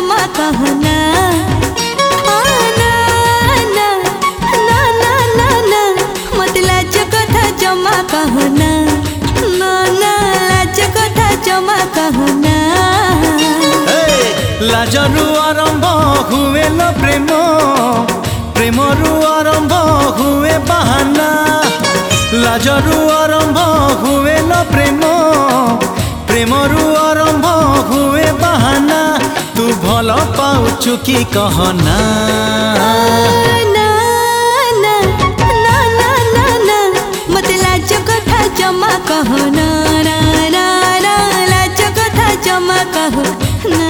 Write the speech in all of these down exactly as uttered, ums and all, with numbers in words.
जमा कहना ना ना ना ना ना मत लाज कथा जमा कहना ना ना लाज कथा जमा कहना। लाजरू आरंभ हुए न प्रेम प्रेमरू आरंभ हुए बाहाना लाजरू आरंभ हुए न प्रेम प्रेमरू आरंभ हुए बाहाना तू भल पाउचु कि कहना ना ना ना ना ना ना मत लाज कथा जमा कहना ना ना ना लाज कथा जमा कहना।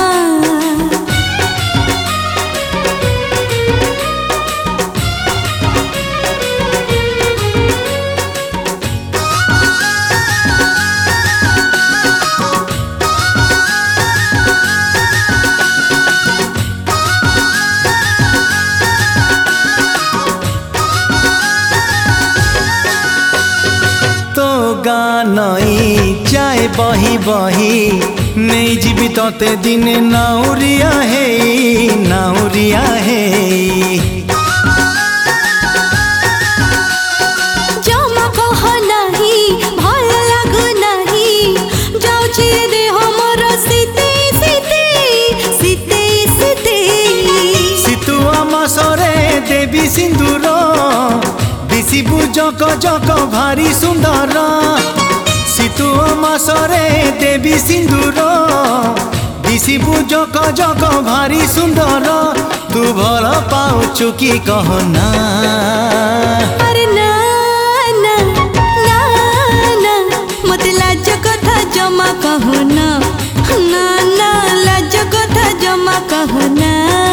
गानई चाहे बही बही नहीं जीवी तोते दिने नाउरिया है नाउरिया है जमा कह नहीं भल लाग नहीं जाउची दे हमर सीते सीते सीते सीते सितुआ मासरे देवी सिंदूर दिशिबु जक जक भारी सुंदर सितुआ मासरे देवी सिंदूर दिशिबु जक जक भारी सुंदर तू भल पाउचु कि कहना। अरे ना ना ना ना मत लाज कथा जमा कहना ना ना लाज कथा जमा कहना।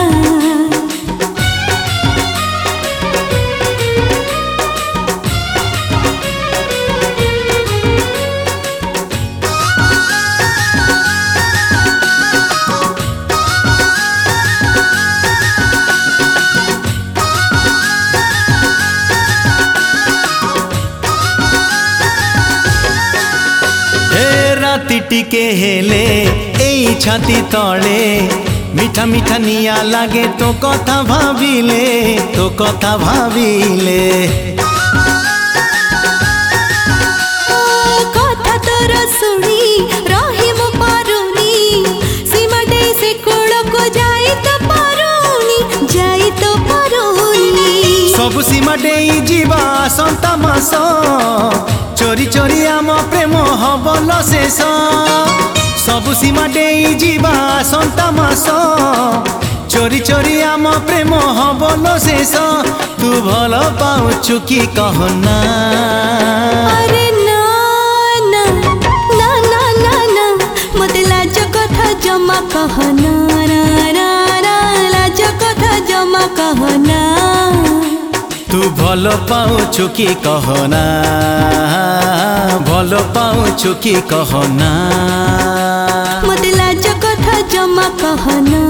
टिके हेले एई छाती तले मीठा मीठा निया लागे तो कथा भाविले तो कथा भाविले कथा तोर सुनी रही मो पारुनी सीमा दे से कोड़ को जाई तो पारुनी जाई तो पारुनी सब सीमा दे जीवा संता मास चोरी चोरी आम प्रेम हबल शेष सब सीमा दे जीवा संता मास चोरी चोरी आम प्रेम हबल शेष तू भल पाउचु कि कहना। अरे ना ना ना ना ना ना मत लाज कथा जमा कहना ना ना ना लाज कथा जमा कहना। तू भल पाउचु कि कहना भल पाउचु कि कहना मत लाज कथा जमा कहना।